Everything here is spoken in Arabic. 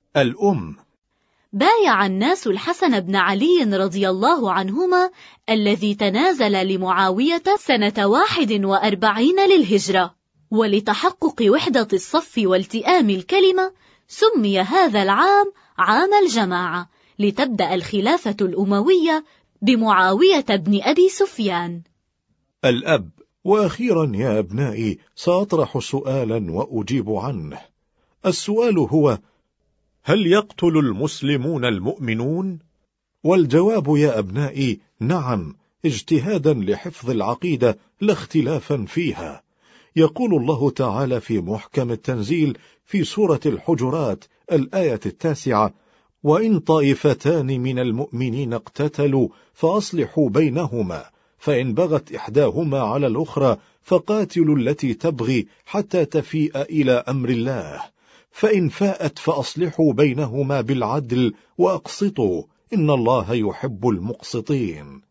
الأم. بايع الناس الحسن بن علي رضي الله عنهما الذي تنازل لمعاوية سنة 41 للهجرة، ولتحقق وحدة الصف والتئام الكلمة سمي هذا العام عام الجماعة، لتبدأ الخلافة الأموية بمعاوية بن أبي سفيان. الأب. وأخيرا يا أبنائي سأطرح سؤالا وأجيب عنه. السؤال هو: هل يقتل المسلمون المؤمنون؟ والجواب يا أبنائي نعم، اجتهادا لحفظ العقيدة لا اختلافا فيها. يقول الله تعالى في محكم التنزيل في سورة الحجرات الآية 9: وإن طائفتان من المؤمنين اقتتلوا فأصلحوا بينهما، فإن بغت إحداهما على الأخرى فقاتلوا التي تبغي حتى تفيء إلى أمر الله، فإن فاءت فأصلحوا بينهما بالعدل وأقسطوا إن الله يحب المقسطين.